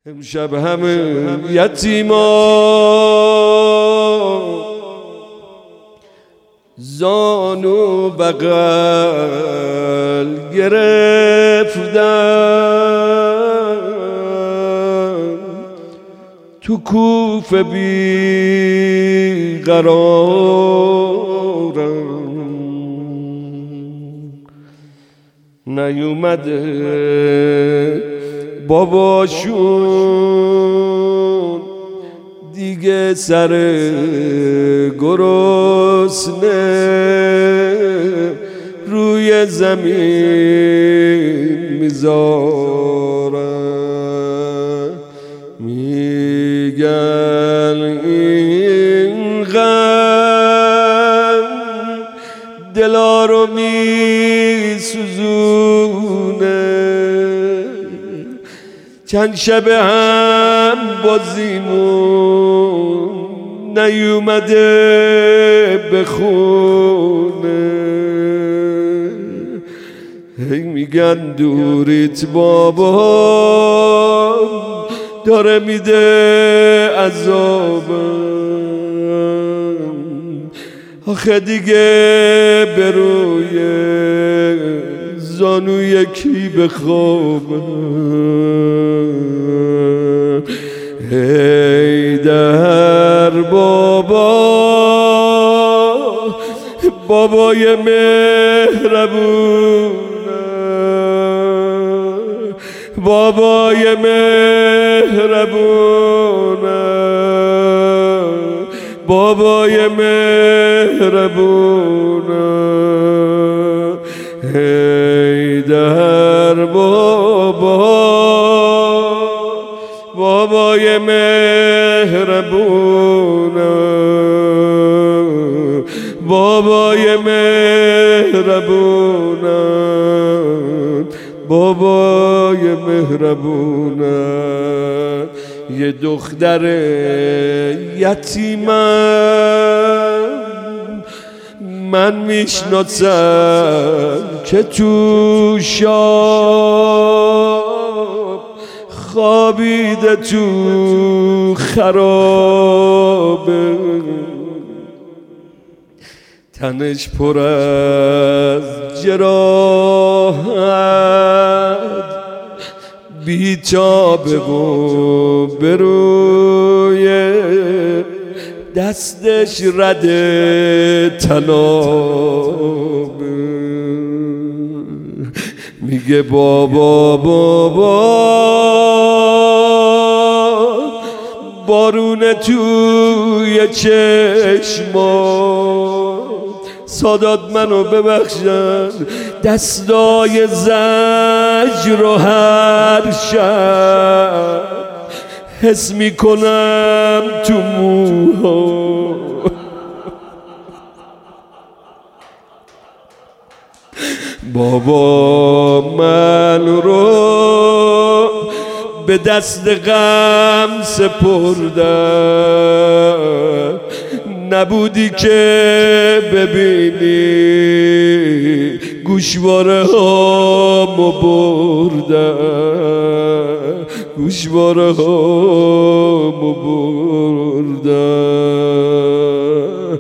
امشب همه یتیما زانو بغل گرفتن تو کوفه بی قرارم نیومده باباشون دیگه سر گرسنه روی زمین میذارن میگن این غم دلا رو میسوزونه چند شب هم بازیمون نیومده بخونه هی میگن دوریت بابا داره میده عذابم آخه دیگه بروی زانوی کی بخوابم ای در بابا بابای مهربونه بابای مهربونه بابای مهربونه ای در بابا بابای مهربونه بابای مهربونه بابای مهربونه یه دختر یتیمم من میشناسم که تو شاب خوابیده تو خرابه تنش پر از جراحت بیتابه و بروی دستش رد طنابه میگه بابا بارون توی چشما سادات منو ببخشن دستای زجر رو هر شب حس میکنم تو موها بابا من رو به دست غم سپردم نبودی که ببینی گوشواره هامو بردم گوشواره هامو بردم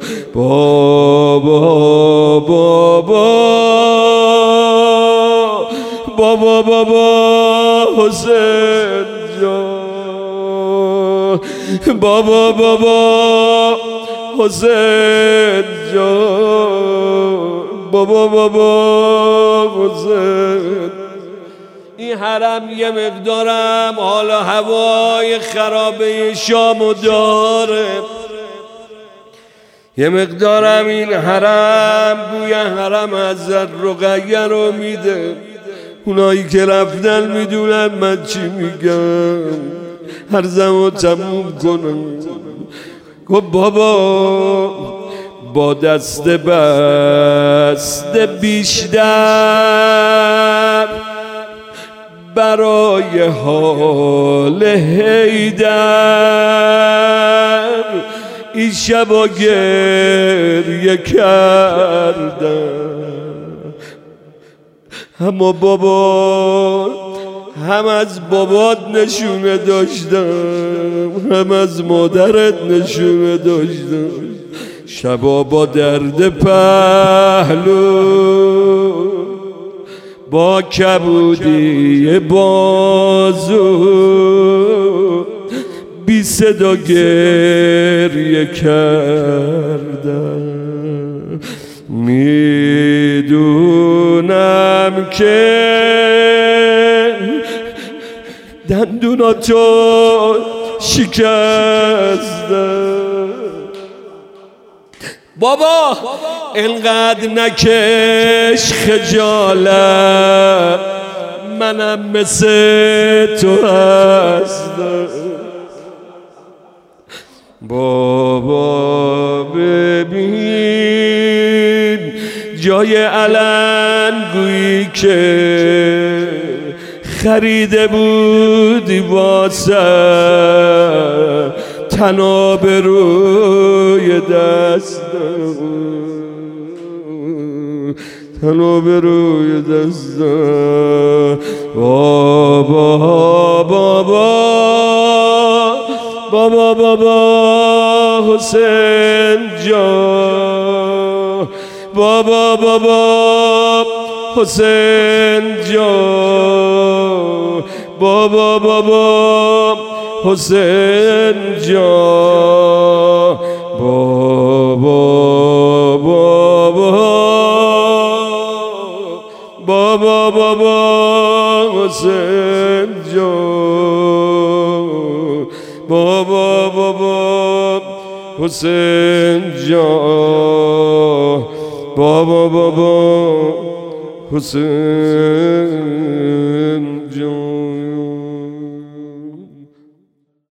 بابا حسین جان بابا حسین جان بابا حسین این حرم یه مقدارم حالا هوای خرابه شامو داره یه مقدارم این حرم بوی حرم حضرت رقیه رو میده اونایی که رفتن میدونن من چی میگم هر زمان تموم کنم گفت بابا با دست بسته بیشتر برای حال حیدر این شبا گریه کردم اما بابا هم از بابات نشونه داشتم هم از مادرت نشونه داشتم شبا با درد پهلو با کبودی بازو بی صدا گریه کردم میدونم که دندوناتو شکستم بابا اینقدر نکش خجالت منم مثل تو هستم بابا ببین جای علنگویی که خریده بودی واسه تناب روی دستم تناب روی دستم بابا بابا بابا بابا حسین جان بابا بابا حسین جان بابا بابا حسین جان بابا بابا بابا بابا حسین جان بابا بابا حسین جان بابا بابا حسین